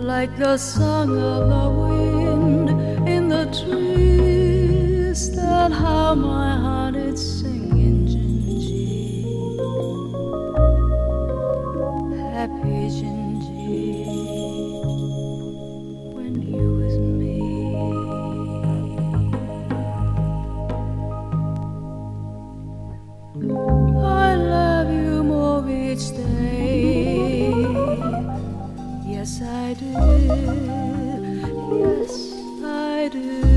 like the song of the wind in the trees, that how my heart is singing, Gingy, happy Gingy, when you with me. I love you more each day. Yes, I do. Yes, I do.